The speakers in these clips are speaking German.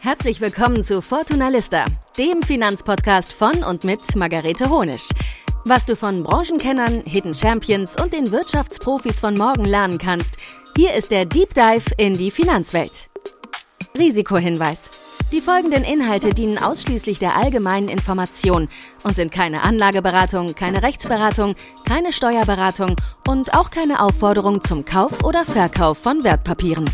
Herzlich willkommen zu Fortuna Lista, dem Finanzpodcast von und mit Margarete Honisch. Was du von Branchenkennern, Hidden Champions und den Wirtschaftsprofis von morgen lernen kannst, hier ist der Deep Dive in die Finanzwelt. Risikohinweis: Die folgenden Inhalte dienen ausschließlich der allgemeinen Information und sind keine Anlageberatung, keine Rechtsberatung, keine Steuerberatung und auch keine Aufforderung zum Kauf oder Verkauf von Wertpapieren.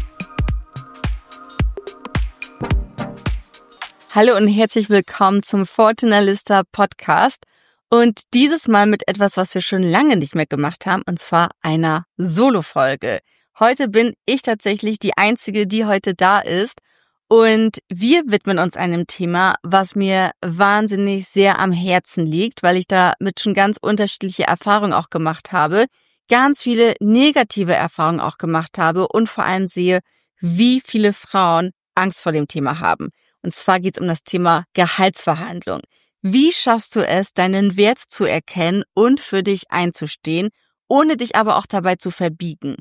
Hallo und herzlich willkommen zum Fortuna Lista Podcast und dieses Mal mit etwas, was wir schon lange nicht mehr gemacht haben, und zwar einer Solo-Folge. Heute bin ich tatsächlich die Einzige, die heute da ist, und wir widmen uns einem Thema, was mir wahnsinnig sehr am Herzen liegt, weil ich damit schon ganz unterschiedliche Erfahrungen auch gemacht habe, ganz viele negative Erfahrungen auch gemacht habe und vor allem sehe, wie viele Frauen Angst vor dem Thema haben. Und zwar geht es um das Thema Gehaltsverhandlung. Wie schaffst du es, deinen Wert zu erkennen und für dich einzustehen, ohne dich aber auch dabei zu verbiegen?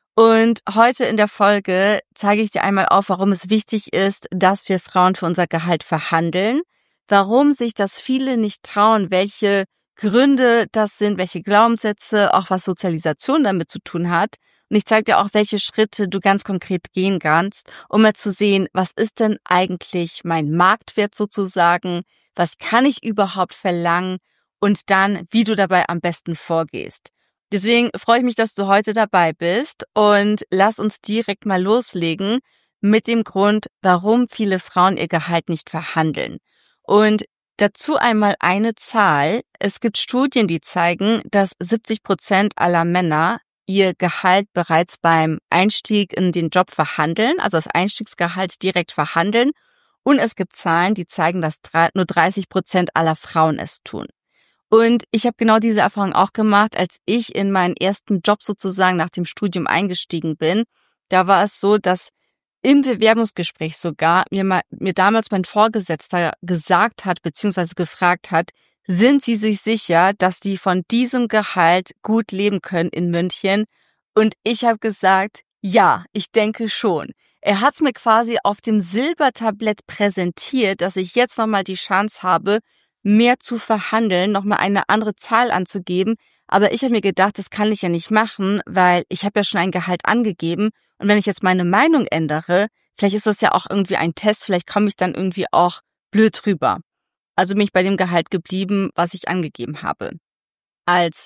Und heute in der Folge zeige ich dir einmal auf, warum es wichtig ist, dass wir Frauen für unser Gehalt verhandeln, warum sich das viele nicht trauen, welche Gründe das sind, welche Glaubenssätze, auch was Sozialisation damit zu tun hat. Und ich zeige dir auch, welche Schritte du ganz konkret gehen kannst, um mal zu sehen, was ist denn eigentlich mein Marktwert sozusagen, was kann ich überhaupt verlangen und dann, wie du dabei am besten vorgehst. Deswegen freue ich mich, dass du heute dabei bist und lass uns direkt mal loslegen mit dem Grund, warum viele Frauen ihr Gehalt nicht verhandeln. Und dazu einmal eine Zahl. Es gibt Studien, die zeigen, dass 70% aller Männer ihr Gehalt bereits beim Einstieg in den Job verhandeln, also das Einstiegsgehalt direkt verhandeln. Und es gibt Zahlen, die zeigen, dass nur 30% aller Frauen es tun. Und ich habe genau diese Erfahrung auch gemacht, als ich in meinen ersten Job sozusagen nach dem Studium eingestiegen bin. Da war es so, dass im Bewerbungsgespräch sogar mir damals mein Vorgesetzter gesagt hat, beziehungsweise gefragt hat, sind Sie sich sicher, dass die von diesem Gehalt gut leben können in München? Und ich habe gesagt, ja, ich denke schon. Er hat es mir quasi auf dem Silbertablett präsentiert, dass ich jetzt nochmal die Chance habe, mehr zu verhandeln, nochmal eine andere Zahl anzugeben. Aber ich habe mir gedacht, das kann ich ja nicht machen, weil ich habe ja schon ein Gehalt angegeben. Und wenn ich jetzt meine Meinung ändere, vielleicht ist das ja auch irgendwie ein Test, vielleicht komme ich dann irgendwie auch blöd rüber. Also bin ich bei dem Gehalt geblieben, was ich angegeben habe. Als,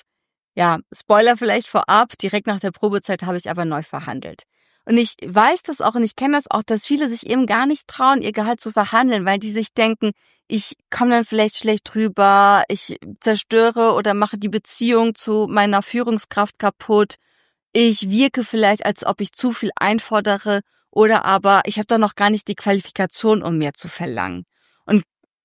Spoiler vielleicht vorab, direkt nach der Probezeit habe ich aber neu verhandelt. Und ich weiß das auch und ich kenne das auch, dass viele sich eben gar nicht trauen, ihr Gehalt zu verhandeln, weil die sich denken, ich komme dann vielleicht schlecht rüber, ich zerstöre oder mache die Beziehung zu meiner Führungskraft kaputt, ich wirke vielleicht, als ob ich zu viel einfordere oder aber ich habe doch noch gar nicht die Qualifikation, um mehr zu verlangen. Und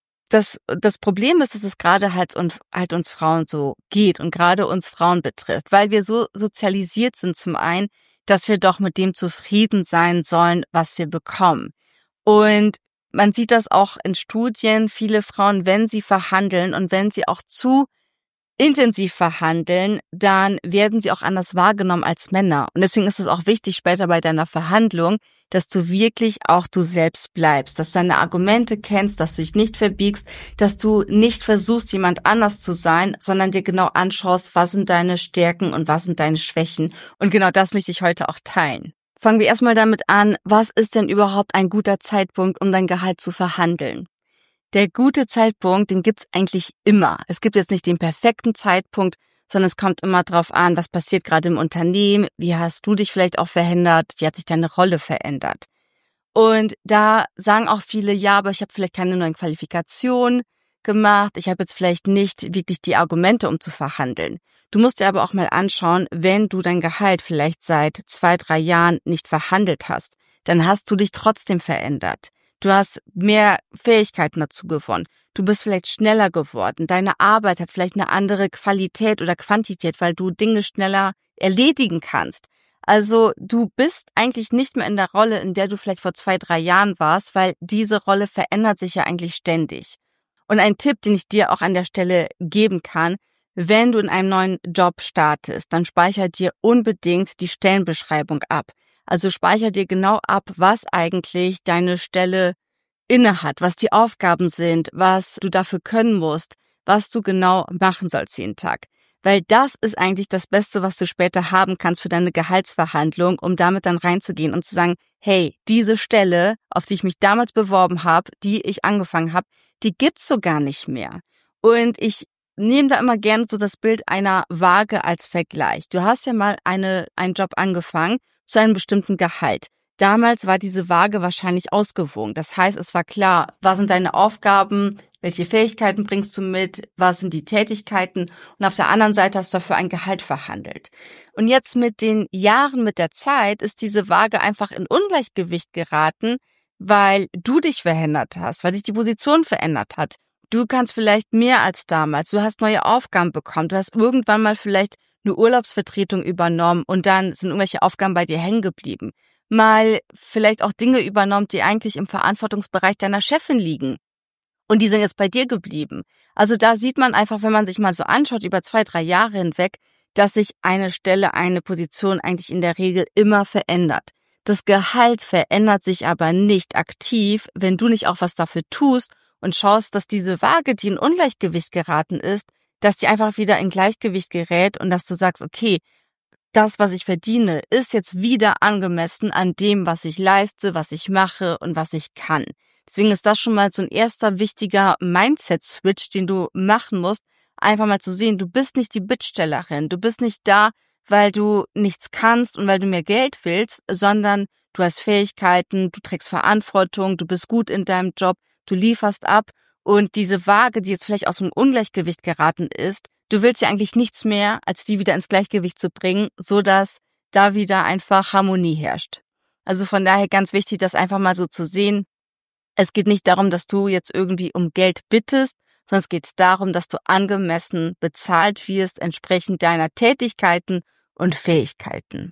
das Problem ist, dass es gerade halt uns Frauen so geht und gerade uns Frauen betrifft, weil wir so sozialisiert sind zum einen, dass wir doch mit dem zufrieden sein sollen, was wir bekommen. Und man sieht das auch in Studien, viele Frauen, wenn sie verhandeln und wenn sie auch zu intensiv verhandeln, dann werden sie auch anders wahrgenommen als Männer. Und deswegen ist es auch wichtig später bei deiner Verhandlung, dass du wirklich auch du selbst bleibst, dass du deine Argumente kennst, dass du dich nicht verbiegst, dass du nicht versuchst, jemand anders zu sein, sondern dir genau anschaust, was sind deine Stärken und was sind deine Schwächen. Und genau das möchte ich heute auch teilen. Fangen wir erstmal damit an, was ist denn überhaupt ein guter Zeitpunkt, um dein Gehalt zu verhandeln? Der gute Zeitpunkt, den gibt's eigentlich immer. Es gibt jetzt nicht den perfekten Zeitpunkt, sondern es kommt immer drauf an, was passiert gerade im Unternehmen, wie hast du dich vielleicht auch verändert, wie hat sich deine Rolle verändert. Und da sagen auch viele, ja, aber ich habe vielleicht keine neuen Qualifikationen gemacht, ich habe jetzt vielleicht nicht wirklich die Argumente, um zu verhandeln. Du musst dir aber auch mal anschauen, wenn du dein Gehalt vielleicht seit 2-3 Jahren nicht verhandelt hast, dann hast du dich trotzdem verändert. Du hast mehr Fähigkeiten dazu gewonnen. Du bist vielleicht schneller geworden. Deine Arbeit hat vielleicht eine andere Qualität oder Quantität, weil du Dinge schneller erledigen kannst. Also du bist eigentlich nicht mehr in der Rolle, in der du vielleicht vor 2-3 Jahren warst, weil diese Rolle verändert sich ja eigentlich ständig. Und ein Tipp, den ich dir auch an der Stelle geben kann, wenn du in einem neuen Job startest, dann speicher dir unbedingt die Stellenbeschreibung ab. Also speicher dir genau ab, was eigentlich deine Stelle innehat, was die Aufgaben sind, was du dafür können musst, was du genau machen sollst jeden Tag. Weil das ist eigentlich das Beste, was du später haben kannst für deine Gehaltsverhandlung, um damit dann reinzugehen und zu sagen, hey, diese Stelle, auf die ich mich damals beworben habe, die ich angefangen habe, die gibt's so gar nicht mehr. Und ich nehme da immer gerne so das Bild einer Waage als Vergleich. Du hast ja mal einen Job angefangen zu einem bestimmten Gehalt. Damals war diese Waage wahrscheinlich ausgewogen. Das heißt, es war klar, was sind deine Aufgaben, welche Fähigkeiten bringst du mit, was sind die Tätigkeiten und auf der anderen Seite hast du dafür ein Gehalt verhandelt. Und jetzt mit den Jahren, mit der Zeit ist diese Waage einfach in Ungleichgewicht geraten, weil du dich verändert hast, weil sich die Position verändert hat. Du kannst vielleicht mehr als damals, du hast neue Aufgaben bekommen, du hast irgendwann mal vielleicht eine Urlaubsvertretung übernommen und dann sind irgendwelche Aufgaben bei dir hängen geblieben. Mal vielleicht auch Dinge übernommen, die eigentlich im Verantwortungsbereich deiner Chefin liegen. Und die sind jetzt bei dir geblieben. Also da sieht man einfach, wenn man sich mal so anschaut, über 2-3 Jahre hinweg, dass sich eine Stelle, eine Position eigentlich in der Regel immer verändert. Das Gehalt verändert sich aber nicht aktiv, wenn du nicht auch was dafür tust und schaust, dass diese Waage, die in Ungleichgewicht geraten ist, dass die einfach wieder in Gleichgewicht gerät und dass du sagst, okay, das, was ich verdiene, ist jetzt wieder angemessen an dem, was ich leiste, was ich mache und was ich kann. Deswegen ist das schon mal so ein erster wichtiger Mindset-Switch, den du machen musst, einfach mal zu sehen, du bist nicht die Bittstellerin, du bist nicht da, weil du nichts kannst und weil du mehr Geld willst, sondern du hast Fähigkeiten, du trägst Verantwortung, du bist gut in deinem Job, du lieferst ab und diese Waage, die jetzt vielleicht aus dem Ungleichgewicht geraten ist, du willst ja eigentlich nichts mehr, als die wieder ins Gleichgewicht zu bringen, so dass da wieder einfach Harmonie herrscht. Also von daher ganz wichtig, das einfach mal so zu sehen. Es geht nicht darum, dass du jetzt irgendwie um Geld bittest, sondern es geht darum, dass du angemessen bezahlt wirst, entsprechend deiner Tätigkeiten und Fähigkeiten.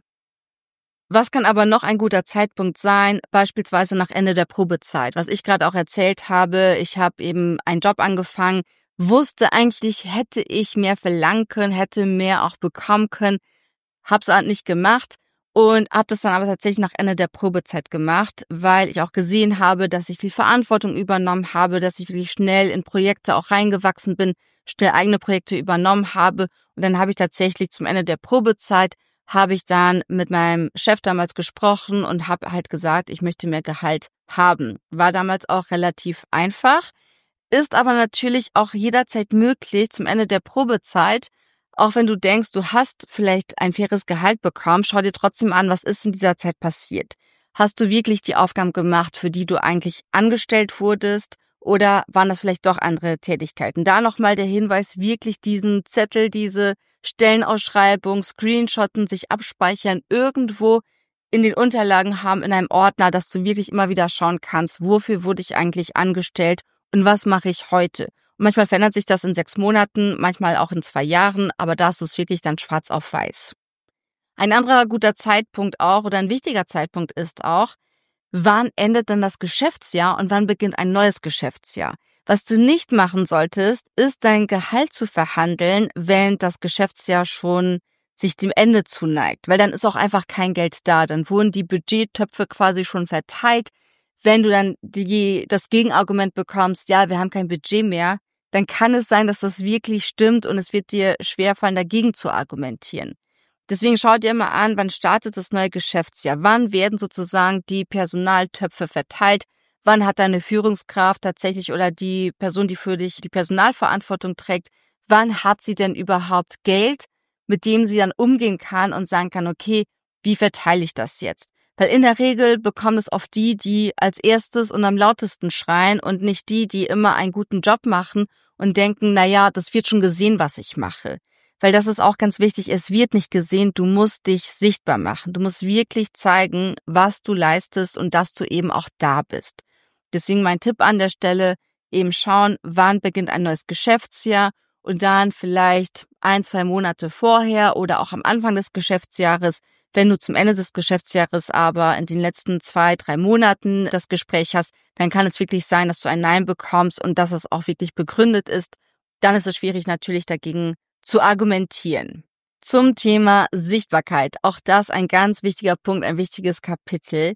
Was kann aber noch ein guter Zeitpunkt sein, beispielsweise nach Ende der Probezeit? Was ich gerade auch erzählt habe, ich habe eben einen Job angefangen, wusste eigentlich, hätte ich mehr verlangen können, hätte mehr auch bekommen können, hab's halt nicht gemacht und habe das dann aber tatsächlich nach Ende der Probezeit gemacht, weil ich auch gesehen habe, dass ich viel Verantwortung übernommen habe, dass ich wirklich schnell in Projekte auch reingewachsen bin, schnell eigene Projekte übernommen habe und dann habe ich tatsächlich zum Ende der Probezeit habe ich dann mit meinem Chef damals gesprochen und habe halt gesagt, ich möchte mehr Gehalt haben. War damals auch relativ einfach, ist aber natürlich auch jederzeit möglich zum Ende der Probezeit, auch wenn du denkst, du hast vielleicht ein faires Gehalt bekommen, schau dir trotzdem an, was ist in dieser Zeit passiert. Hast du wirklich die Aufgaben gemacht, für die du eigentlich angestellt wurdest? Oder waren das vielleicht doch andere Tätigkeiten? Da nochmal der Hinweis, wirklich diesen Zettel, diese Stellenausschreibung, Screenshotten, sich abspeichern, irgendwo in den Unterlagen haben, in einem Ordner, dass du wirklich immer wieder schauen kannst, wofür wurde ich eigentlich angestellt und was mache ich heute. Und manchmal verändert sich das in 6 Monaten, manchmal auch in 2 Jahren, aber da ist es wirklich dann schwarz auf weiß. Ein anderer guter Zeitpunkt auch oder ein wichtiger Zeitpunkt ist auch, wann endet denn das Geschäftsjahr und wann beginnt ein neues Geschäftsjahr? Was du nicht machen solltest, ist dein Gehalt zu verhandeln, wenn das Geschäftsjahr schon sich dem Ende zuneigt, weil dann ist auch einfach kein Geld da, dann wurden die Budgettöpfe quasi schon verteilt. Wenn du dann das Gegenargument bekommst, ja, wir haben kein Budget mehr, dann kann es sein, dass das wirklich stimmt und es wird dir schwerfallen, dagegen zu argumentieren. Deswegen schau dir immer an, wann startet das neue Geschäftsjahr, wann werden sozusagen die Personaltöpfe verteilt, wann hat deine Führungskraft tatsächlich oder die Person, die für dich die Personalverantwortung trägt, wann hat sie denn überhaupt Geld, mit dem sie dann umgehen kann und sagen kann, okay, wie verteile ich das jetzt? Weil in der Regel bekommen es oft die als erstes und am lautesten schreien und nicht die immer einen guten Job machen und denken, naja, das wird schon gesehen, was ich mache. Weil das ist auch ganz wichtig, es wird nicht gesehen, du musst dich sichtbar machen. Du musst wirklich zeigen, was du leistest und dass du eben auch da bist. Deswegen mein Tipp an der Stelle, eben schauen, wann beginnt ein neues Geschäftsjahr und dann vielleicht 1-2 Monate vorher oder auch am Anfang des Geschäftsjahres, wenn du zum Ende des Geschäftsjahres aber in den letzten 2-3 Monaten das Gespräch hast, dann kann es wirklich sein, dass du ein Nein bekommst und dass es auch wirklich begründet ist. Dann ist es schwierig natürlich dagegen zu argumentieren. Zum Thema Sichtbarkeit. Auch das ein ganz wichtiger Punkt, ein wichtiges Kapitel.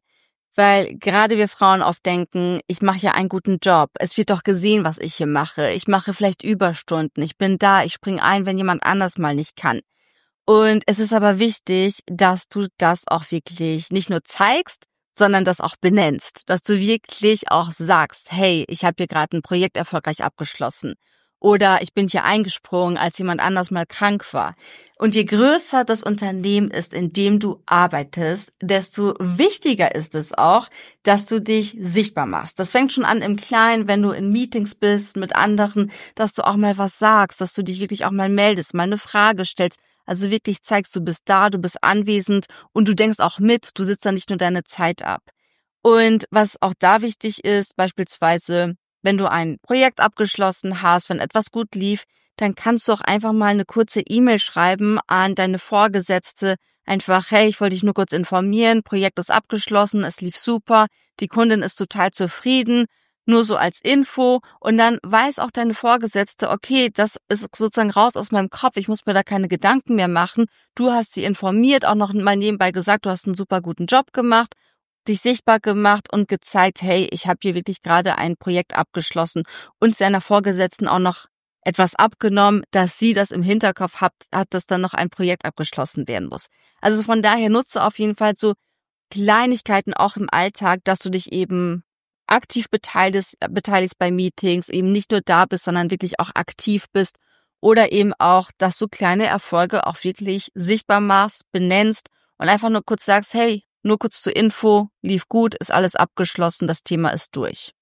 Weil gerade wir Frauen oft denken, ich mache ja einen guten Job. Es wird doch gesehen, was ich hier mache. Ich mache vielleicht Überstunden. Ich bin da, ich springe ein, wenn jemand anders mal nicht kann. Und es ist aber wichtig, dass du das auch wirklich nicht nur zeigst, sondern das auch benennst. Dass du wirklich auch sagst, hey, ich habe hier gerade ein Projekt erfolgreich abgeschlossen. Oder ich bin hier eingesprungen, als jemand anders mal krank war. Und je größer das Unternehmen ist, in dem du arbeitest, desto wichtiger ist es auch, dass du dich sichtbar machst. Das fängt schon an im Kleinen, wenn du in Meetings bist mit anderen, dass du auch mal was sagst, dass du dich wirklich auch mal meldest, mal eine Frage stellst. Also wirklich zeigst, du bist da, du bist anwesend und du denkst auch mit, du sitzt da nicht nur deine Zeit ab. Und was auch da wichtig ist, beispielsweise, wenn du ein Projekt abgeschlossen hast, wenn etwas gut lief, dann kannst du auch einfach mal eine kurze E-Mail schreiben an deine Vorgesetzte. Einfach, hey, ich wollte dich nur kurz informieren, Projekt ist abgeschlossen, es lief super, die Kundin ist total zufrieden, nur so als Info. Und dann weiß auch deine Vorgesetzte, okay, das ist sozusagen raus aus meinem Kopf, ich muss mir da keine Gedanken mehr machen. Du hast sie informiert, auch noch mal nebenbei gesagt, du hast einen super guten Job gemacht, dich sichtbar gemacht und gezeigt, hey, ich habe hier wirklich gerade ein Projekt abgeschlossen und seiner Vorgesetzten auch noch etwas abgenommen, dass sie das im Hinterkopf hat, dass dann noch ein Projekt abgeschlossen werden muss. Also von daher nutze auf jeden Fall so Kleinigkeiten auch im Alltag, dass du dich eben aktiv beteiligst bei Meetings, eben nicht nur da bist, sondern wirklich auch aktiv bist oder eben auch, dass du kleine Erfolge auch wirklich sichtbar machst, benennst und einfach nur kurz sagst, hey, nur kurz zur Info, lief gut, ist alles abgeschlossen, das Thema ist durch.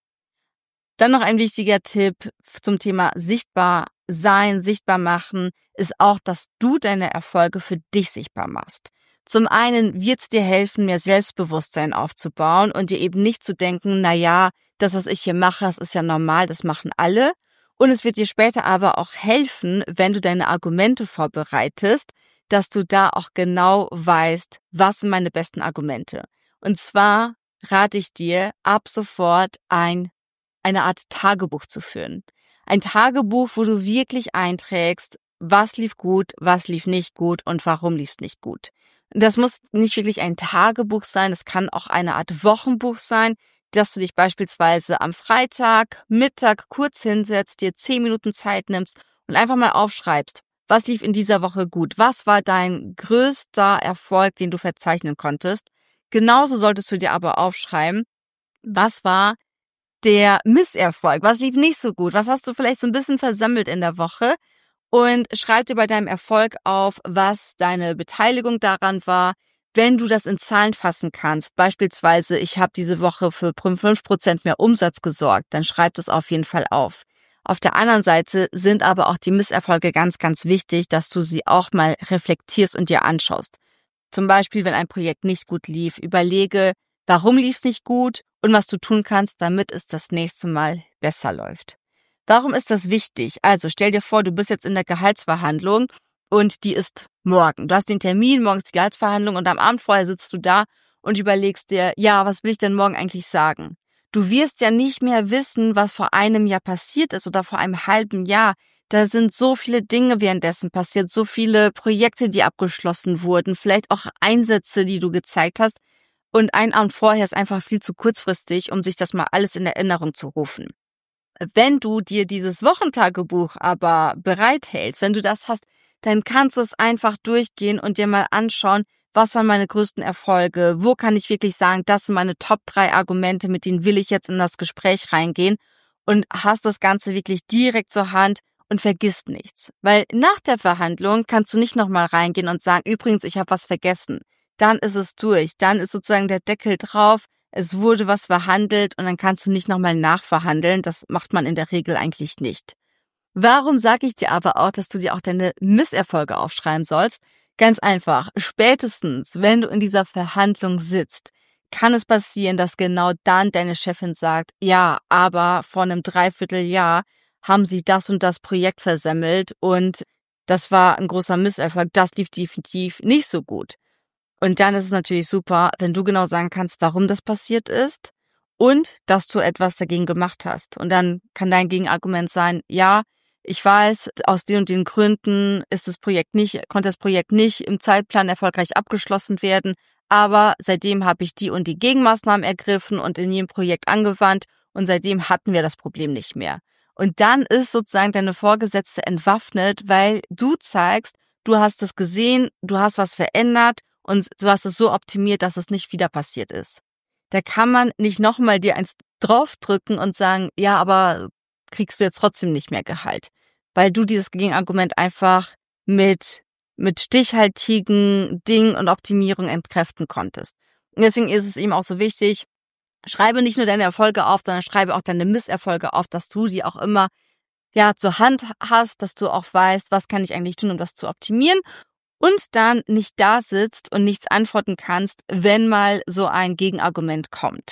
Dann noch ein wichtiger Tipp zum Thema sichtbar sein, sichtbar machen, ist auch, dass du deine Erfolge für dich sichtbar machst. Zum einen wird es dir helfen, mehr Selbstbewusstsein aufzubauen und dir eben nicht zu denken, das, was ich hier mache, das ist ja normal, das machen alle. Und es wird dir später aber auch helfen, wenn du deine Argumente vorbereitest, dass du da auch genau weißt, was sind meine besten Argumente. Und zwar rate ich dir, ab sofort eine Art Tagebuch zu führen. Ein Tagebuch, wo du wirklich einträgst, was lief gut, was lief nicht gut und warum lief es nicht gut. Das muss nicht wirklich ein Tagebuch sein, es kann auch eine Art Wochenbuch sein, dass du dich beispielsweise am Freitag, Mittag kurz hinsetzt, dir 10 Minuten Zeit nimmst und einfach mal aufschreibst, was lief in dieser Woche gut? Was war dein größter Erfolg, den du verzeichnen konntest? Genauso solltest du dir aber aufschreiben, was war der Misserfolg? Was lief nicht so gut? Was hast du vielleicht so ein bisschen versammelt in der Woche? Und schreib dir bei deinem Erfolg auf, was deine Beteiligung daran war. Wenn du das in Zahlen fassen kannst, beispielsweise, ich habe diese Woche für 5% mehr Umsatz gesorgt, dann schreib das auf jeden Fall auf. Auf der anderen Seite sind aber auch die Misserfolge ganz, ganz wichtig, dass du sie auch mal reflektierst und dir anschaust. Zum Beispiel, wenn ein Projekt nicht gut lief, überlege, warum lief es nicht gut und was du tun kannst, damit es das nächste Mal besser läuft. Warum ist das wichtig? Also stell dir vor, du bist jetzt in der Gehaltsverhandlung und die ist morgen. Du hast den Termin, morgens die Gehaltsverhandlung und am Abend vorher sitzt du da und überlegst dir, was will ich denn morgen eigentlich sagen? Du wirst ja nicht mehr wissen, was vor einem Jahr passiert ist oder vor einem halben Jahr. Da sind so viele Dinge währenddessen passiert, so viele Projekte, die abgeschlossen wurden, vielleicht auch Einsätze, die du gezeigt hast. Und ein Abend vorher ist einfach viel zu kurzfristig, um sich das mal alles in Erinnerung zu rufen. Wenn du dir dieses Wochentagebuch aber bereithältst, wenn du das hast, dann kannst du es einfach durchgehen und dir mal anschauen, was waren meine größten Erfolge, wo kann ich wirklich sagen, das sind meine Top 3 Argumente, mit denen will ich jetzt in das Gespräch reingehen und hast das Ganze wirklich direkt zur Hand und vergisst nichts. Weil nach der Verhandlung kannst du nicht nochmal reingehen und sagen, übrigens, ich habe was vergessen. Dann ist es durch, dann ist sozusagen der Deckel drauf, es wurde was verhandelt und dann kannst du nicht nochmal nachverhandeln, das macht man in der Regel eigentlich nicht. Warum sage ich dir aber auch, dass du dir auch deine Misserfolge aufschreiben sollst? Ganz einfach, spätestens, wenn du in dieser Verhandlung sitzt, kann es passieren, dass genau dann deine Chefin sagt, ja, aber vor einem Dreivierteljahr haben sie das und das Projekt versemmelt und das war ein großer Misserfolg, das lief definitiv nicht so gut. Und dann ist es natürlich super, wenn du genau sagen kannst, warum das passiert ist und dass du etwas dagegen gemacht hast. Und dann kann dein Gegenargument sein, ja, ich weiß, aus den und den Gründen konnte das Projekt nicht im Zeitplan erfolgreich abgeschlossen werden, aber seitdem habe ich die und die Gegenmaßnahmen ergriffen und in jedem Projekt angewandt und seitdem hatten wir das Problem nicht mehr. Und dann ist sozusagen deine Vorgesetzte entwaffnet, weil du zeigst, du hast es gesehen, du hast was verändert und du hast es so optimiert, dass es nicht wieder passiert ist. Da kann man nicht nochmal dir eins draufdrücken und sagen, ja, aber kriegst du jetzt trotzdem nicht mehr Gehalt, weil du dieses Gegenargument einfach mit stichhaltigen Dingen und Optimierung entkräften konntest. Und deswegen ist es eben auch so wichtig, schreibe nicht nur deine Erfolge auf, sondern schreibe auch deine Misserfolge auf, dass du sie auch immer zur Hand hast, dass du auch weißt, was kann ich eigentlich tun, um das zu optimieren und dann nicht da sitzt und nichts antworten kannst, wenn mal so ein Gegenargument kommt.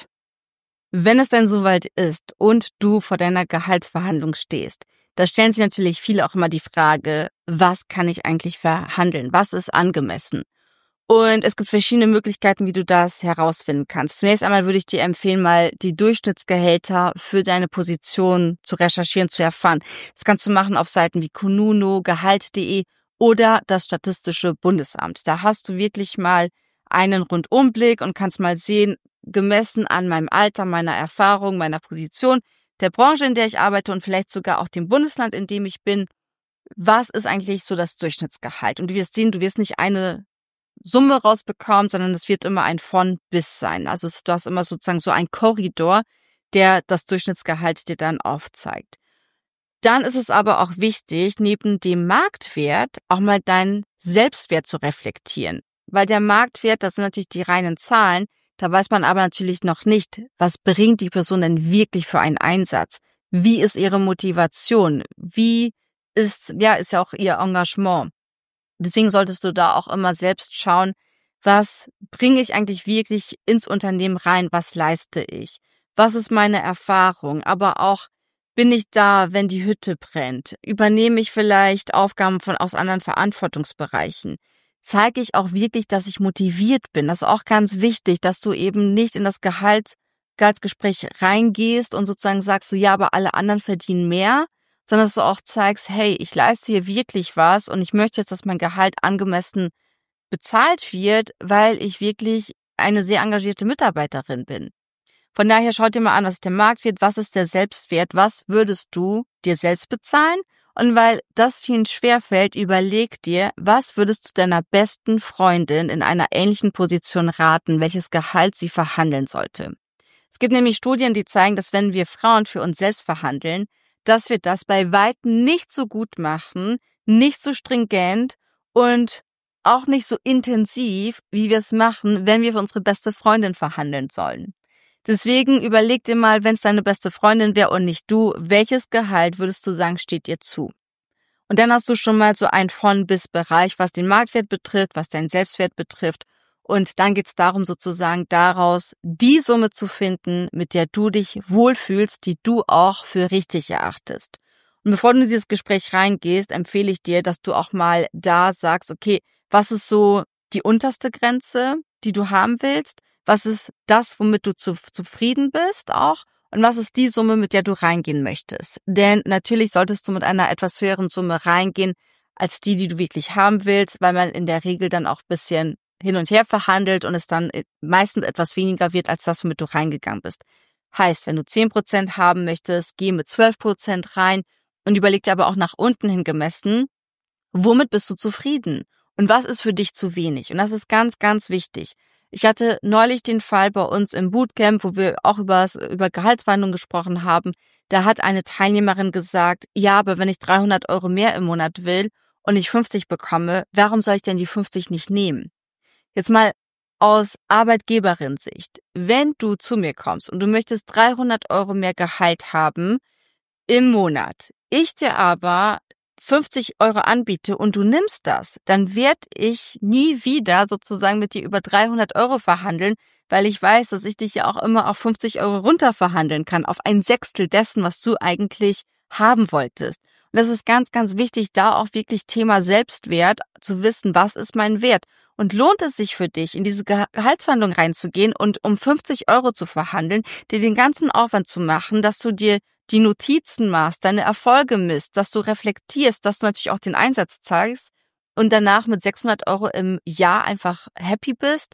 Wenn es dann soweit ist und du vor deiner Gehaltsverhandlung stehst, da stellen sich natürlich viele auch immer die Frage, was kann ich eigentlich verhandeln? Was ist angemessen? Und es gibt verschiedene Möglichkeiten, wie du das herausfinden kannst. Zunächst einmal würde ich dir empfehlen, mal die Durchschnittsgehälter für deine Position zu recherchieren, zu erfahren. Das kannst du machen auf Seiten wie Kununu, Gehalt.de oder das Statistische Bundesamt. Da hast du wirklich mal einen Rundumblick und kannst mal sehen, gemessen an meinem Alter, meiner Erfahrung, meiner Position, der Branche, in der ich arbeite und vielleicht sogar auch dem Bundesland, in dem ich bin, was ist eigentlich so das Durchschnittsgehalt? Und du wirst sehen, du wirst nicht eine Summe rausbekommen, sondern es wird immer ein von bis sein. Also du hast immer sozusagen so einen Korridor, der das Durchschnittsgehalt dir dann aufzeigt. Dann ist es aber auch wichtig, neben dem Marktwert auch mal deinen Selbstwert zu reflektieren. Weil der Marktwert, das sind natürlich die reinen Zahlen, da weiß man aber natürlich noch nicht, was bringt die Person denn wirklich für einen Einsatz? Wie ist ihre Motivation? Wie ist ja auch ihr Engagement? Deswegen solltest du da auch immer selbst schauen, was bringe ich eigentlich wirklich ins Unternehmen rein? Was leiste ich? Was ist meine Erfahrung? Aber auch, bin ich da, wenn die Hütte brennt? Übernehme ich vielleicht Aufgaben aus anderen Verantwortungsbereichen? Zeige ich auch wirklich, dass ich motiviert bin? Das ist auch ganz wichtig, dass du eben nicht in das Gehaltsgespräch reingehst und sozusagen sagst, so ja, aber alle anderen verdienen mehr, sondern dass du auch zeigst, hey, ich leiste hier wirklich was und ich möchte jetzt, dass mein Gehalt angemessen bezahlt wird, weil ich wirklich eine sehr engagierte Mitarbeiterin bin. Von daher schau dir mal an, was ist der Marktwert, was ist der Selbstwert, was würdest du dir selbst bezahlen? Und weil das vielen schwerfällt, überleg dir, was würdest du deiner besten Freundin in einer ähnlichen Position raten, welches Gehalt sie verhandeln sollte. Es gibt nämlich Studien, die zeigen, dass wenn wir Frauen für uns selbst verhandeln, dass wir das bei Weitem nicht so gut machen, nicht so stringent und auch nicht so intensiv, wie wir es machen, wenn wir für unsere beste Freundin verhandeln sollen. Deswegen überleg dir mal, wenn es deine beste Freundin wäre und nicht du, welches Gehalt würdest du sagen, steht dir zu? Und dann hast du schon mal so einen Von-Bis-Bereich, was den Marktwert betrifft, was deinen Selbstwert betrifft. Und dann geht es darum, sozusagen daraus die Summe zu finden, mit der du dich wohlfühlst, die du auch für richtig erachtest. Und bevor du in dieses Gespräch reingehst, empfehle ich dir, dass du auch mal da sagst, okay, was ist so die unterste Grenze, die du haben willst? Was ist das, womit du zufrieden bist auch? Und was ist die Summe, mit der du reingehen möchtest? Denn natürlich solltest du mit einer etwas höheren Summe reingehen, als die du wirklich haben willst, weil man in der Regel dann auch ein bisschen hin und her verhandelt und es dann meistens etwas weniger wird, als das, womit du reingegangen bist. Heißt, wenn du 10% haben möchtest, geh mit 12% rein und überleg dir aber auch nach unten hin gemessen, womit bist du zufrieden? Und was ist für dich zu wenig? Und das ist ganz, ganz wichtig. Ich hatte neulich den Fall bei uns im Bootcamp, wo wir auch über Gehaltsverhandlungen gesprochen haben. Da hat eine Teilnehmerin gesagt, ja, aber wenn ich 300 € mehr im Monat will und ich 50 bekomme, warum soll ich denn die 50 nicht nehmen? Jetzt mal aus Arbeitgeberin-Sicht. Wenn du zu mir kommst und du möchtest 300 € mehr Gehalt haben im Monat, ich dir aber 50 € anbiete und du nimmst das, dann werde ich nie wieder sozusagen mit dir über 300 € verhandeln, weil ich weiß, dass ich dich ja auch immer auf 50 € runter verhandeln kann, auf ein Sechstel dessen, was du eigentlich haben wolltest. Und das ist ganz, ganz wichtig, da auch wirklich Thema Selbstwert zu wissen, was ist mein Wert? Und lohnt es sich für dich, in diese Gehaltsverhandlung reinzugehen und um 50 € zu verhandeln, dir den ganzen Aufwand zu machen, dass du dir die Notizen machst, deine Erfolge misst, dass du reflektierst, dass du natürlich auch den Einsatz zeigst und danach mit 600 € im Jahr einfach happy bist,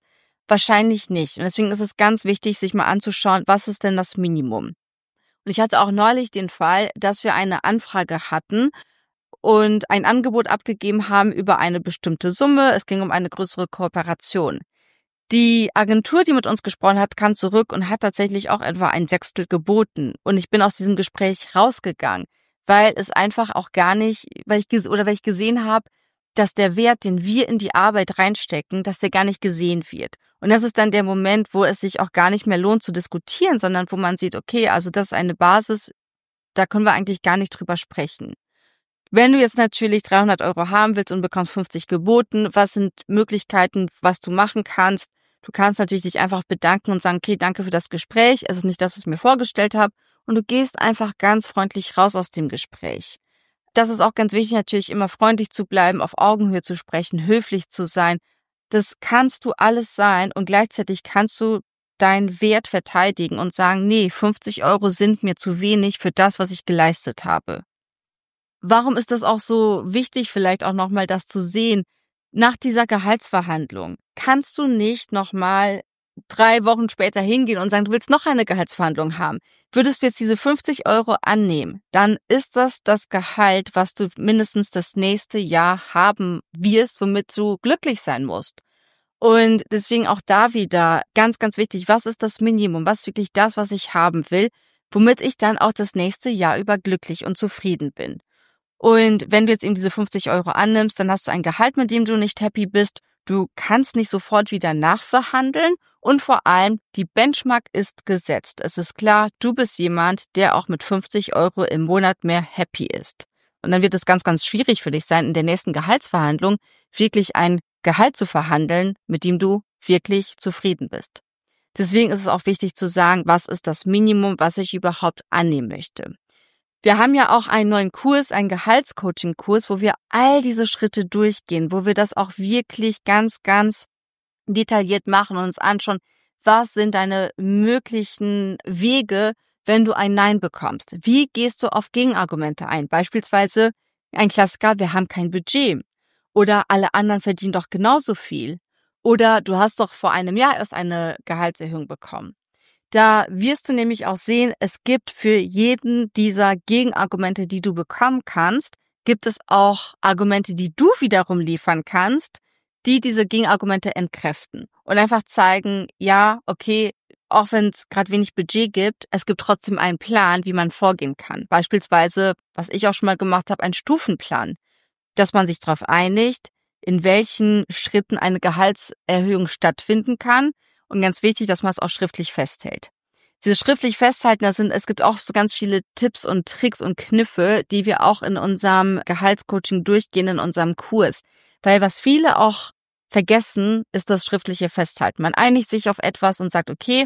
Wahrscheinlich nicht. Und deswegen ist es ganz wichtig, sich mal anzuschauen, was ist denn das Minimum? Und ich hatte auch neulich den Fall, dass wir eine Anfrage hatten und ein Angebot abgegeben haben über eine bestimmte Summe. Es ging um eine größere Kooperation. Die Agentur, die mit uns gesprochen hat, kam zurück und hat tatsächlich auch etwa ein Sechstel geboten. Und ich bin aus diesem Gespräch rausgegangen, weil es einfach auch gar nicht, weil ich gesehen habe, dass der Wert, den wir in die Arbeit reinstecken, dass der gar nicht gesehen wird. Und das ist dann der Moment, wo es sich auch gar nicht mehr lohnt zu diskutieren, sondern wo man sieht, okay, also das ist eine Basis, da können wir eigentlich gar nicht drüber sprechen. Wenn du jetzt natürlich 300 € haben willst und bekommst 50 geboten, was sind Möglichkeiten, was du machen kannst? Du kannst natürlich dich einfach bedanken und sagen, okay, danke für das Gespräch, es ist nicht das, was ich mir vorgestellt habe, und du gehst einfach ganz freundlich raus aus dem Gespräch. Das ist auch ganz wichtig, natürlich immer freundlich zu bleiben, auf Augenhöhe zu sprechen, höflich zu sein. Das kannst du alles sein und gleichzeitig kannst du deinen Wert verteidigen und sagen, nee, 50 € sind mir zu wenig für das, was ich geleistet habe. Warum ist das auch so wichtig, vielleicht auch nochmal das zu sehen? Nach dieser Gehaltsverhandlung kannst du nicht nochmal 3 Wochen später hingehen und sagen, du willst noch eine Gehaltsverhandlung haben. Würdest du jetzt diese 50 € annehmen, dann ist das Gehalt, was du mindestens das nächste Jahr haben wirst, womit du glücklich sein musst. Und deswegen auch da wieder ganz, ganz wichtig, was ist das Minimum? Was ist wirklich das, was ich haben will, womit ich dann auch das nächste Jahr über glücklich und zufrieden bin? Und wenn du jetzt eben diese 50 € annimmst, dann hast du ein Gehalt, mit dem du nicht happy bist. Du kannst nicht sofort wieder nachverhandeln und vor allem, die Benchmark ist gesetzt. Es ist klar, du bist jemand, der auch mit 50 € im Monat mehr happy ist. Und dann wird es ganz, ganz schwierig für dich sein, in der nächsten Gehaltsverhandlung wirklich ein Gehalt zu verhandeln, mit dem du wirklich zufrieden bist. Deswegen ist es auch wichtig zu sagen, was ist das Minimum, was ich überhaupt annehmen möchte. Wir haben ja auch einen neuen Kurs, einen Gehaltscoaching-Kurs, wo wir all diese Schritte durchgehen, wo wir das auch wirklich ganz, ganz detailliert machen und uns anschauen, was sind deine möglichen Wege, wenn du ein Nein bekommst. Wie gehst du auf Gegenargumente ein? Beispielsweise ein Klassiker, wir haben kein Budget. Oder alle anderen verdienen doch genauso viel. Oder du hast doch vor einem Jahr erst eine Gehaltserhöhung bekommen. Da wirst du nämlich auch sehen, es gibt für jeden dieser Gegenargumente, die du bekommen kannst, gibt es auch Argumente, die du wiederum liefern kannst, die diese Gegenargumente entkräften und einfach zeigen, ja, okay, auch wenn es gerade wenig Budget gibt, es gibt trotzdem einen Plan, wie man vorgehen kann. Beispielsweise, was ich auch schon mal gemacht habe, ein Stufenplan, dass man sich darauf einigt, in welchen Schritten eine Gehaltserhöhung stattfinden kann. Und ganz wichtig, dass man es auch schriftlich festhält. Dieses schriftlich Festhalten, es gibt auch so ganz viele Tipps und Tricks und Kniffe, die wir auch in unserem Gehaltscoaching durchgehen, in unserem Kurs. Weil was viele auch vergessen, ist das schriftliche Festhalten. Man einigt sich auf etwas und sagt, okay,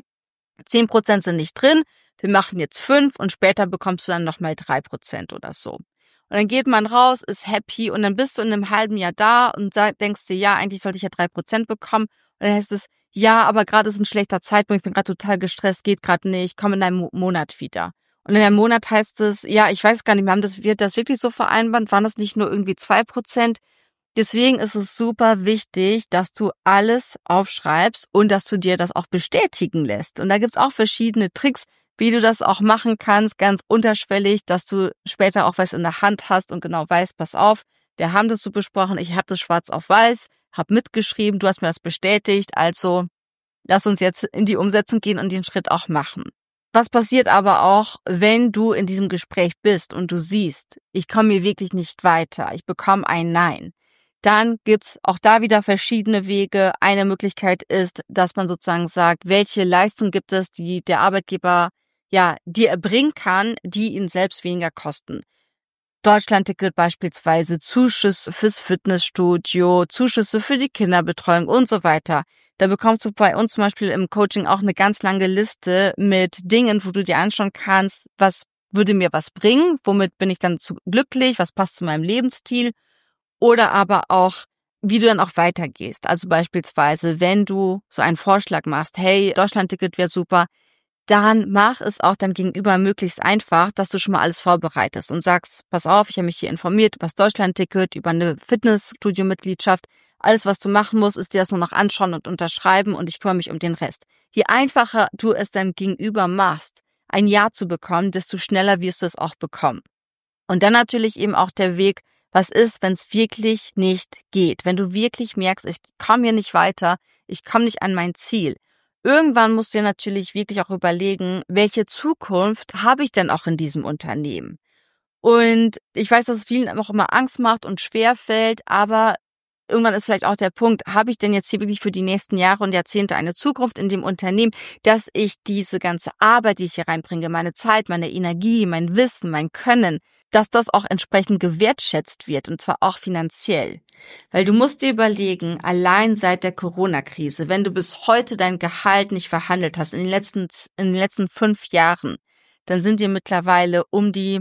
10% sind nicht drin, wir machen jetzt 5 und später bekommst du dann nochmal 3% oder so. Und dann geht man raus, ist happy und dann bist du in einem halben Jahr da und denkst dir, ja, eigentlich sollte ich ja 3% bekommen. Und dann heißt es, ja, aber gerade ist ein schlechter Zeitpunkt, ich bin gerade total gestresst, geht gerade nicht, komm in einem Monat wieder. Und in einem Monat heißt es, ja, ich weiß gar nicht, wird das wirklich so vereinbart? Waren das nicht nur irgendwie 2%? Deswegen ist es super wichtig, dass du alles aufschreibst und dass du dir das auch bestätigen lässt. Und da gibt's auch verschiedene Tricks, wie du das auch machen kannst, ganz unterschwellig, dass du später auch was in der Hand hast und genau weißt, pass auf, wir haben das so besprochen, ich habe das schwarz auf weiß, habe mitgeschrieben, du hast mir das bestätigt, also lass uns jetzt in die Umsetzung gehen und den Schritt auch machen. Was passiert aber auch, wenn du in diesem Gespräch bist und du siehst, ich komme hier wirklich nicht weiter, ich bekomme ein Nein? Dann gibt's auch da wieder verschiedene Wege. Eine Möglichkeit ist, dass man sozusagen sagt, welche Leistung gibt es, die der Arbeitgeber dir erbringen kann, die ihn selbst weniger kosten. Deutschlandticket beispielsweise, Zuschüsse fürs Fitnessstudio, Zuschüsse für die Kinderbetreuung und so weiter. Da bekommst du bei uns zum Beispiel im Coaching auch eine ganz lange Liste mit Dingen, wo du dir anschauen kannst, was würde mir was bringen, womit bin ich dann glücklich, was passt zu meinem Lebensstil. Oder aber auch, wie du dann auch weitergehst. Also beispielsweise, wenn du so einen Vorschlag machst, hey, Deutschlandticket wäre super, dann mach es auch deinem Gegenüber möglichst einfach, dass du schon mal alles vorbereitest und sagst, pass auf, ich habe mich hier informiert über das Deutschlandticket, über eine Fitnessstudio-Mitgliedschaft. Alles, was du machen musst, ist dir das nur noch anschauen und unterschreiben und ich kümmere mich um den Rest. Je einfacher du es deinem Gegenüber machst, ein Ja zu bekommen, desto schneller wirst du es auch bekommen. Und dann natürlich eben auch der Weg, was ist, wenn es wirklich nicht geht? Wenn du wirklich merkst, ich komme hier nicht weiter, ich komme nicht an mein Ziel. Irgendwann musst du dir natürlich wirklich auch überlegen, welche Zukunft habe ich denn auch in diesem Unternehmen? Und ich weiß, dass es vielen auch immer Angst macht und schwerfällt, aber irgendwann ist vielleicht auch der Punkt, habe ich denn jetzt hier wirklich für die nächsten Jahre und Jahrzehnte eine Zukunft in dem Unternehmen, dass ich diese ganze Arbeit, die ich hier reinbringe, meine Zeit, meine Energie, mein Wissen, mein Können, dass das auch entsprechend gewertschätzt wird und zwar auch finanziell. Weil du musst dir überlegen, allein seit der Corona-Krise, wenn du bis heute dein Gehalt nicht verhandelt hast, in den letzten 5 Jahren, dann sind dir mittlerweile um die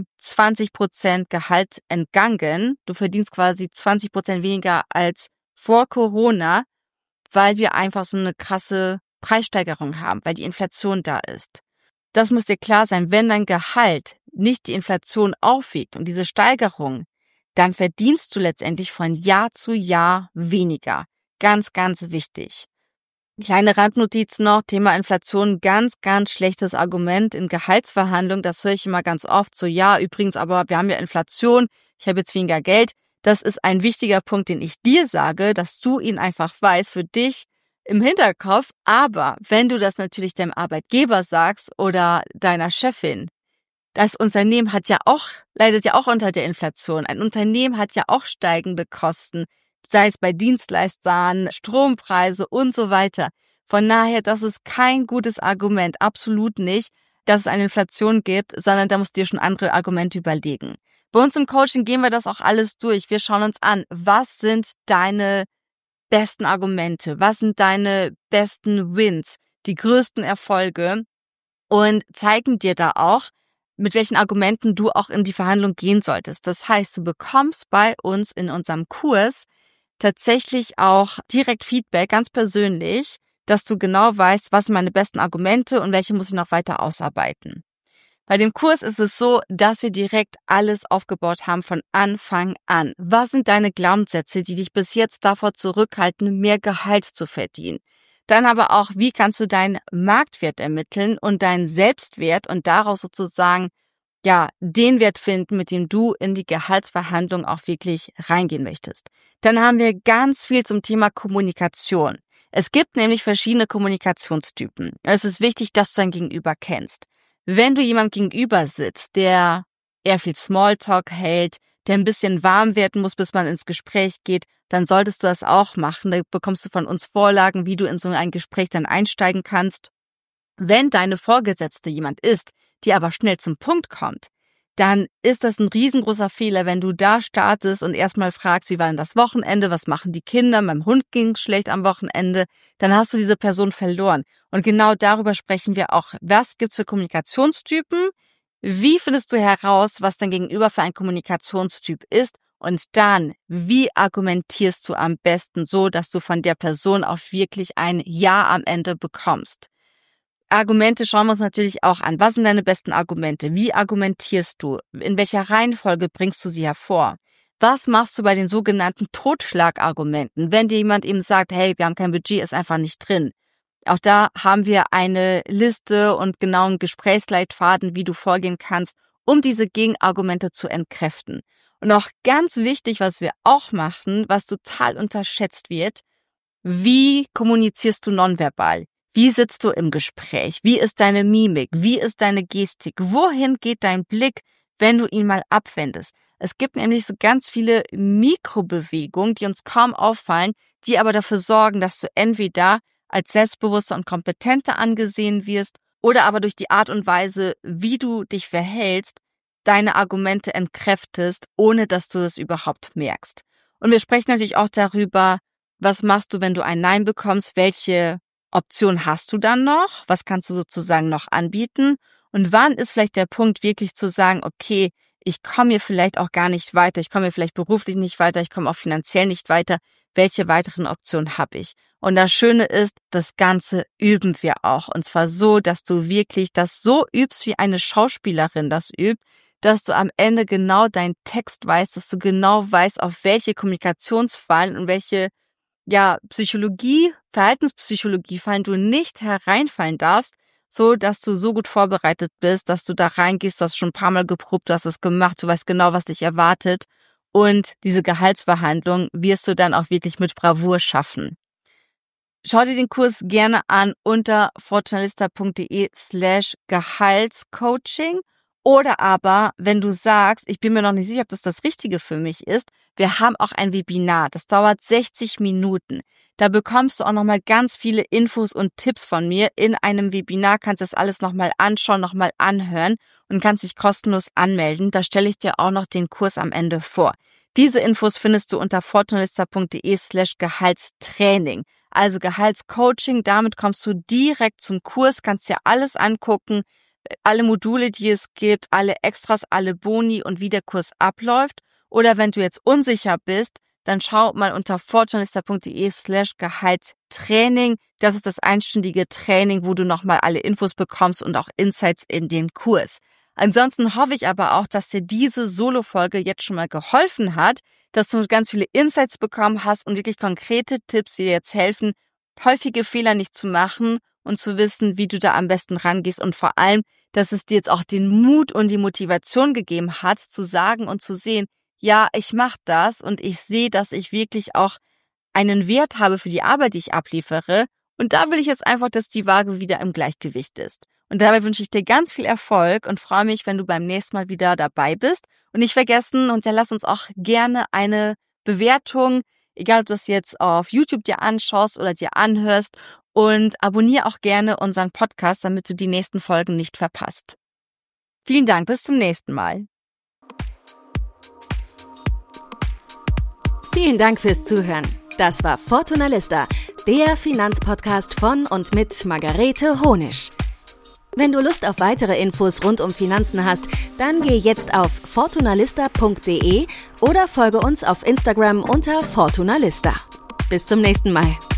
20% Gehalt entgangen. Du verdienst quasi 20% weniger als vor Corona, weil wir einfach so eine krasse Preissteigerung haben, weil die Inflation da ist. Das muss dir klar sein, wenn dein Gehalt nicht die Inflation aufwiegt und diese Steigerung, dann verdienst du letztendlich von Jahr zu Jahr weniger. Ganz, ganz wichtig. Kleine Randnotiz noch, Thema Inflation, ganz, ganz schlechtes Argument in Gehaltsverhandlungen, das höre ich immer ganz oft, so ja, übrigens, aber wir haben ja Inflation, ich habe jetzt weniger Geld. Das ist ein wichtiger Punkt, den ich dir sage, dass du ihn einfach weißt, für dich im Hinterkopf, aber wenn du das natürlich deinem Arbeitgeber sagst oder deiner Chefin, das Unternehmen leidet ja auch unter der Inflation, ein Unternehmen hat ja auch steigende Kosten, sei es bei Dienstleistern, Strompreise und so weiter. Von daher, das ist kein gutes Argument, absolut nicht, dass es eine Inflation gibt, sondern da musst du dir schon andere Argumente überlegen. Bei uns im Coaching gehen wir das auch alles durch. Wir schauen uns an, was sind deine besten Argumente, was sind deine besten Wins, die größten Erfolge und zeigen dir da auch, mit welchen Argumenten du auch in die Verhandlung gehen solltest. Das heißt, du bekommst bei uns in unserem Kurs tatsächlich auch direkt Feedback, ganz persönlich, dass du genau weißt, was sind meine besten Argumente und welche muss ich noch weiter ausarbeiten. Bei dem Kurs ist es so, dass wir direkt alles aufgebaut haben von Anfang an. Was sind deine Glaubenssätze, die dich bis jetzt davor zurückhalten, mehr Gehalt zu verdienen? Dann aber auch, wie kannst du deinen Marktwert ermitteln und deinen Selbstwert und daraus sozusagen den Wert finden, mit dem du in die Gehaltsverhandlung auch wirklich reingehen möchtest. Dann haben wir ganz viel zum Thema Kommunikation. Es gibt nämlich verschiedene Kommunikationstypen. Es ist wichtig, dass du dein Gegenüber kennst. Wenn du jemandem gegenüber sitzt, der eher viel Smalltalk hält, der ein bisschen warm werden muss, bis man ins Gespräch geht, dann solltest du das auch machen. Da bekommst du von uns Vorlagen, wie du in so ein Gespräch dann einsteigen kannst. Wenn deine Vorgesetzte jemand ist, die aber schnell zum Punkt kommt, dann ist das ein riesengroßer Fehler, wenn du da startest und erstmal fragst, wie war denn das Wochenende, was machen die Kinder, meinem Hund ging's schlecht am Wochenende, dann hast du diese Person verloren. Und genau darüber sprechen wir auch. Was gibt's für Kommunikationstypen? Wie findest du heraus, was dein Gegenüber für ein Kommunikationstyp ist? Und dann, wie argumentierst du am besten so, dass du von der Person auch wirklich ein Ja am Ende bekommst? Argumente schauen wir uns natürlich auch an. Was sind deine besten Argumente? Wie argumentierst du? In welcher Reihenfolge bringst du sie hervor? Was machst du bei den sogenannten Totschlagargumenten? Wenn dir jemand eben sagt, hey, wir haben kein Budget, ist einfach nicht drin. Auch da haben wir eine Liste und genauen Gesprächsleitfaden, wie du vorgehen kannst, um diese Gegenargumente zu entkräften. Und auch ganz wichtig, was wir auch machen, was total unterschätzt wird, wie kommunizierst du nonverbal? Wie sitzt du im Gespräch? Wie ist deine Mimik? Wie ist deine Gestik? Wohin geht dein Blick, wenn du ihn mal abwendest? Es gibt nämlich so ganz viele Mikrobewegungen, die uns kaum auffallen, die aber dafür sorgen, dass du entweder als selbstbewusster und kompetenter angesehen wirst oder aber durch die Art und Weise, wie du dich verhältst, deine Argumente entkräftest, ohne dass du es überhaupt merkst. Und wir sprechen natürlich auch darüber, was machst du, wenn du ein Nein bekommst, welche Option hast du dann noch? Was kannst du sozusagen noch anbieten? Und wann ist vielleicht der Punkt, wirklich zu sagen, okay, ich komme hier vielleicht auch gar nicht weiter, ich komme hier vielleicht beruflich nicht weiter, ich komme auch finanziell nicht weiter. Welche weiteren Optionen habe ich? Und das Schöne ist, das Ganze üben wir auch. Und zwar so, dass du wirklich das so übst, wie eine Schauspielerin das übt, dass du am Ende genau deinen Text weißt, dass du genau weißt, auf welche Kommunikationsfallen und welche Psychologie, Verhaltenspsychologie fallen du nicht hereinfallen darfst, so dass du so gut vorbereitet bist, dass du da reingehst, du hast schon ein paar Mal geprobt, du hast es gemacht, du weißt genau, was dich erwartet und diese Gehaltsverhandlung wirst du dann auch wirklich mit Bravour schaffen. Schau dir den Kurs gerne an unter fortunalista.de/Gehaltscoaching oder aber, wenn du sagst, ich bin mir noch nicht sicher, ob das Richtige für mich ist, wir haben auch ein Webinar, das dauert 60 Minuten. Da bekommst du auch nochmal ganz viele Infos und Tipps von mir. In einem Webinar kannst du das alles nochmal anschauen, nochmal anhören und kannst dich kostenlos anmelden. Da stelle ich dir auch noch den Kurs am Ende vor. Diese Infos findest du unter fortunalista.de/Gehaltstraining. Also Gehaltscoaching, damit kommst du direkt zum Kurs, kannst dir alles angucken, alle Module, die es gibt, alle Extras, alle Boni und wie der Kurs abläuft. Oder wenn du jetzt unsicher bist, dann schau mal unter fortunalista.de/Gehaltstraining. Das ist das einstündige Training, wo du nochmal alle Infos bekommst und auch Insights in den Kurs. Ansonsten hoffe ich aber auch, dass dir diese Solo-Folge jetzt schon mal geholfen hat, dass du ganz viele Insights bekommen hast und wirklich konkrete Tipps, die dir jetzt helfen, häufige Fehler nicht zu machen und zu wissen, wie du da am besten rangehst und vor allem, dass es dir jetzt auch den Mut und die Motivation gegeben hat, zu sagen und zu sehen, ja, ich mache das und ich sehe, dass ich wirklich auch einen Wert habe für die Arbeit, die ich abliefere und da will ich jetzt einfach, dass die Waage wieder im Gleichgewicht ist. Und dabei wünsche ich dir ganz viel Erfolg und freue mich, wenn du beim nächsten Mal wieder dabei bist. Und nicht vergessen, hinterlass uns auch gerne eine Bewertung, egal ob du das jetzt auf YouTube dir anschaust oder dir anhörst. Und abonniere auch gerne unseren Podcast, damit du die nächsten Folgen nicht verpasst. Vielen Dank, bis zum nächsten Mal. Vielen Dank fürs Zuhören. Das war Fortunalista, der Finanzpodcast von und mit Margarete Honisch. Wenn du Lust auf weitere Infos rund um Finanzen hast, dann geh jetzt auf fortunalista.de oder folge uns auf Instagram unter Fortunalista. Bis zum nächsten Mal.